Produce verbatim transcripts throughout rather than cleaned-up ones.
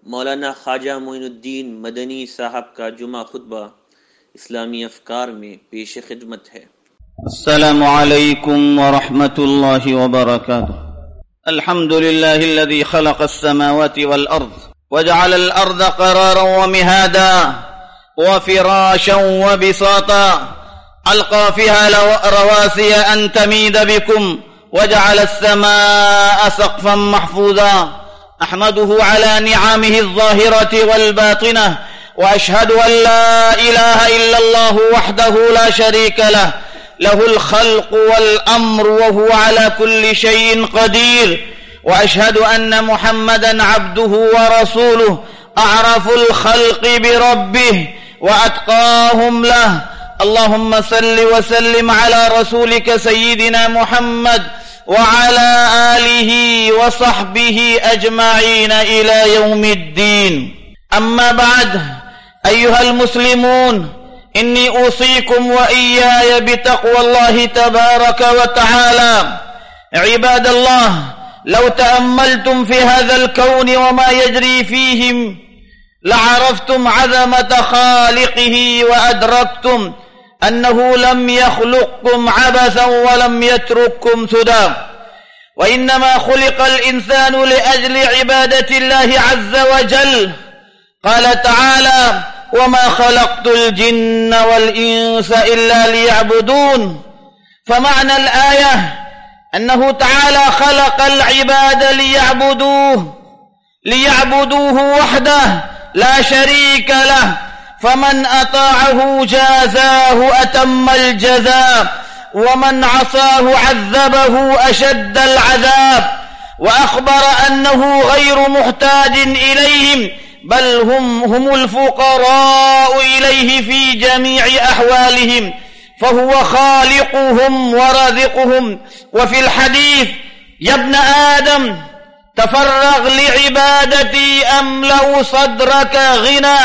मौलाना ख्वाजा मोइनुद्दीन मदनी साहब का जुमा खुतबा इस्लामी अफकार में पेश खिदमत है। अस्सलामु अलैकुम व रहमतुल्लाहि व बरकातुहू। अल्हम्दुलिल्लाहि अल्लज़ी खलक़स समावाति वल अर्द व जअलल अर्द क़रारन व मिहादा व फ़िराशन व बिसाता अलक़ा फ़ीहा रवासिय अन तमीद बिकुम व जअलस समाअ सक़फ़न महफ़ूज़ा। أحمده على نعمه الظاهرة والباطنة وأشهد أن لا إله إلا الله وحده لا شريك له له الخلق والأمر وهو على كل شيء قدير. وأشهد أن محمدا عبده ورسوله أعرف الخلق بربه وأتقاهم له. اللهم صل وسلم على رسولك سيدنا محمد وعلى آله وصحبه أجمعين إلى يوم الدين. أما بعد، أيها المسلمون، إني أوصيكم وإياي بتقوى الله تبارك وتعالى. عباد الله، لو تأملتم في هذا الكون وما يجري فيهم لعرفتم عظمة خالقه وأدركتم أنه لم يخلقكم عبثا ولم يترككم سدى، وإنما خلق الإنسان لأجل عبادة الله عز وجل. قال تعالى: وما خلقت الجن والإنس إلا ليعبدون. فمعنى الآية أنه تعالى خلق العباد ليعبدوه ليعبدوه وحده لا شريك له، فمن أطاعه جازاه أتم الجزاء، ومن عصاه عذبه أشد العذاب. وأخبر أنه غير محتاج إليهم، بل هم هم الفقراء إليه في جميع أحوالهم، فهو خالقهم ورازقهم. وفي الحديث: يا ابن آدم تفرغ لعبادتي أملأ صدرك غنى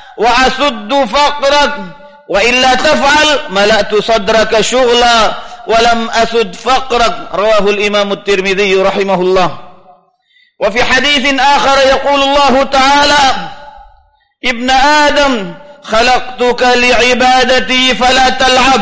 وأسد فقرك، وإلا تفعل ملأت صدرك شغلا ولم أسد فقرك. رواه الإمام الترمذي رحمه الله. وفي حديث آخر يقول الله تعالى: ابن آدم خلقتك لعبادتي فلا تلعب،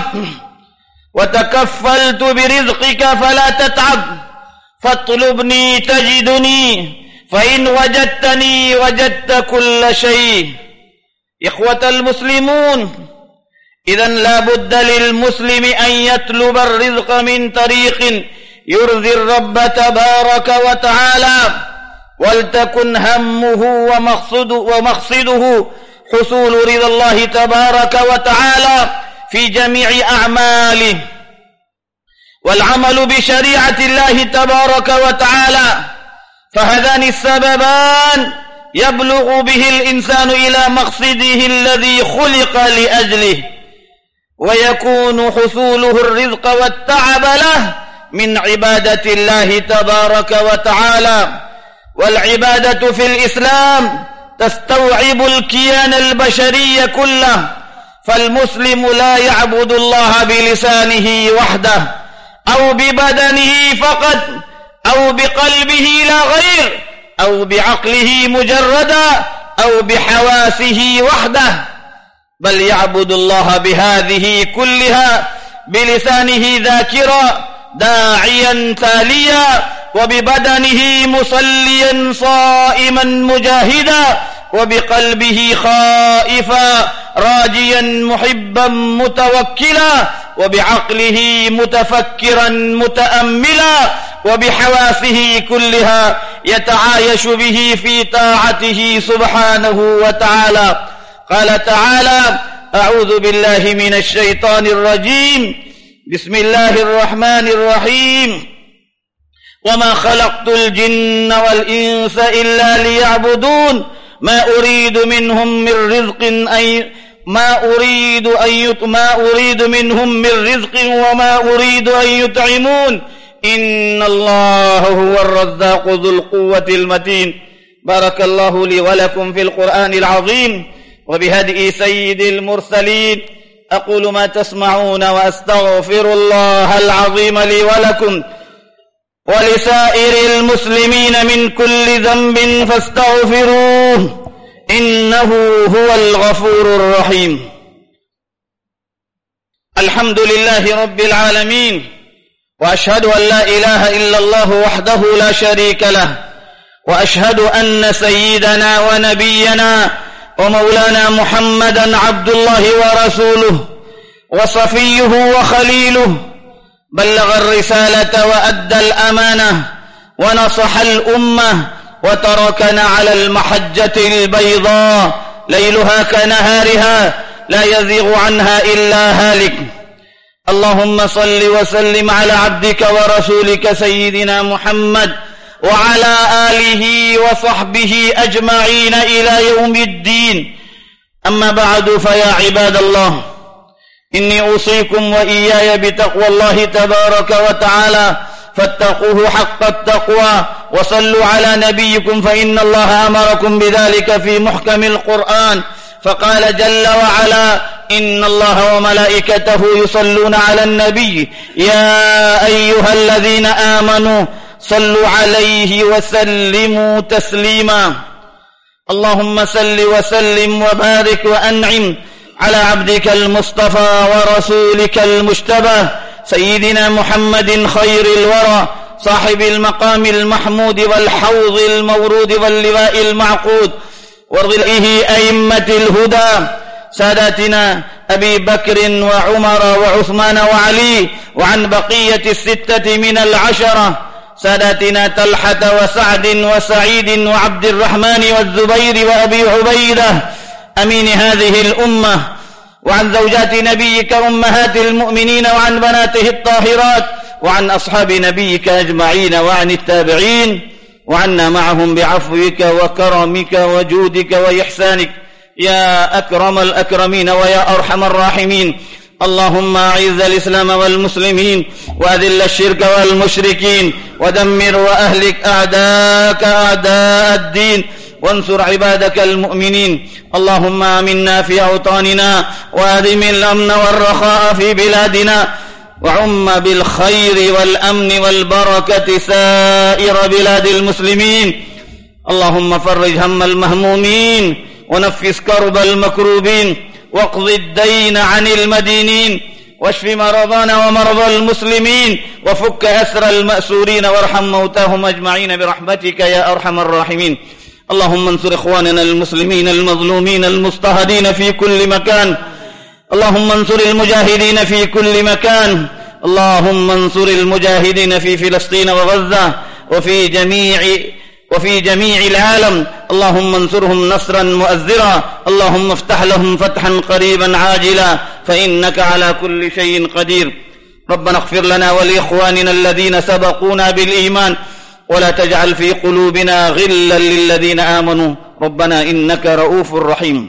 وتكفلت برزقك فلا تتعب، فاطلبني تجدني، فإن وجدتني وجدت كل شيء. إخوة المسلمون، إذن لا بد للمسلم أن يطلب الرزق من طريق يرضي الرب تبارك وتعالى، ولتكن همه ومقصده, ومقصده حصول رضا الله تبارك وتعالى في جميع أعماله، والعمل بشريعة الله تبارك وتعالى. فهذان السببان يبلغ به الإنسان إلى مقصده الذي خلق لأجله، ويكون حصوله الرزق والتعب له من عبادة الله تبارك وتعالى. والعبادة في الإسلام تستوعب الكيان البشري كله، فالمسلم لا يعبد الله بلسانه وحده أو ببدنه فقط أو بقلبه لا غير أو بعقله مجردا أو بحواسه وحده، بل يعبد الله بهذه كلها: بلسانه ذاكرا داعيا تاليا، وببدنه مصليا صائما مجاهدا، وبقلبه خائفا راجيا محبا متوكلا، وبعقله متفكرا متأملا، وبحواسه كلها يتعايش به في طاعته سبحانه وتعالى. قال تعالى: أعوذ بالله من الشيطان الرجيم، بسم الله الرحمن الرحيم: وما خلقت الجن والإنس إلا ليعبدون ما أريد منهم من رزق أي ما أريد أن ما أريد منهم من رزق وما أريد أن يطعمون إن الله هو الرزاق ذو القوة المتين. بارك الله لي ولكم في القرآن العظيم وبهدي سيد المرسلين. أقول ما تسمعون وأستغفر الله العظيم لي ولكم ولسائر المسلمين من كل ذنب فاستغفروه إنه هو الغفور الرحيم. الحمد لله رب العالمين، وأشهد أن لا إله إلا الله وحده لا شريك له، وأشهد أن سيدنا ونبينا ومولانا محمدا عبد الله ورسوله وصفيه وخليله، بلغ الرسالة وأدى الأمانة ونصح الأمة وتركنا على المحجة البيضاء ليلها كنهارها لا يزيغ عنها إلا هالك. اللهم صل وسلم على عبدك ورسولك سيدنا محمد وعلى آله وصحبه أجمعين إلى يوم الدين. أما بعد، فيا عباد الله، إني أوصيكم وإياي بتقوى الله تبارك وتعالى، فاتقوه حق التقوى وصلوا على نبيكم، فإن الله أمركم بذلك في محكم القرآن، فقال جل وعلا: إن الله وملائكته يصلون على النبي يا أيها الذين آمنوا صلوا عليه وسلموا تسليما. اللهم صل وسلم وبارك وأنعم على عبدك المصطفى ورسولك المجتبى سيدنا محمد خير الورى، صاحب المقام المحمود والحوض المورود واللواء المعقود، وارض به أئمة الهدى ساداتنا أبي بكر وعمر وعثمان وعلي، وعن بقية الستة من العشرة ساداتنا طلحة وسعد وسعيد وعبد الرحمن والزبير وأبي عبيدة أمين هذه الأمة، وعن زوجات نبيك أمهات المؤمنين، وعن بناته الطاهرات، وعن أصحاب نبيك أجمعين، وعن التابعين، وعنا معهم بعفوك وكرمك وجودك وإحسانك يا أكرم الأكرمين ويا أرحم الراحمين. اللهم أعز الإسلام والمسلمين، وأذل الشرك والمشركين، ودمر وأهلك أعداءك أعداء الدين، وانصر عبادك المؤمنين. اللهم آمنا في أوطاننا، وأدم الأمن والرخاء في بلادنا، وعم بالخير والأمن والبركة سائر بلاد المسلمين. اللهم فرج هم المهمومين، ونفس كرب المكروبين، واقض الدين عن المدينين، واشف مرضانا ومرضى المسلمين، وفك أسر المأسورين، وارحم موتاهم أجمعين برحمتك يا أرحم الراحمين. اللهم انصر إخواننا المسلمين المظلومين المضطهدين في كل مكان. اللهم انصر المجاهدين في كل مكان. اللهم انصر المجاهدين في فلسطين وغزة وفي جميع وفي جميع العالم. اللهم انصرهم نصرا مؤزرا. اللهم افتح لهم فتحا قريبا عاجلا، فإنك على كل شيء قدير. ربنا اغفر لنا ولإخواننا الذين سبقونا بالإيمان، ولا تجعل في قلوبنا غلا للذين آمنوا، ربنا إنك رؤوف رحيم.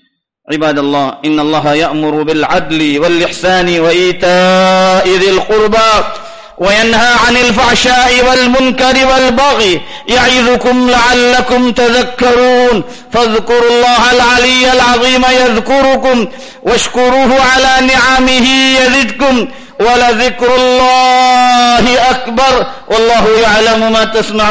عباد الله، إن الله يأمر بالعدل والإحسان وإيتاء ذي القربى، وينهى عن الفحشاء والمنكر والبغي، يعظكم لعلكم تذكرون. فاذكروا الله العلي العظيم يذكركم، واشكروه على نعمه يزدكم، ولذكر الله أكبر، والله يعلم ما تصنعون.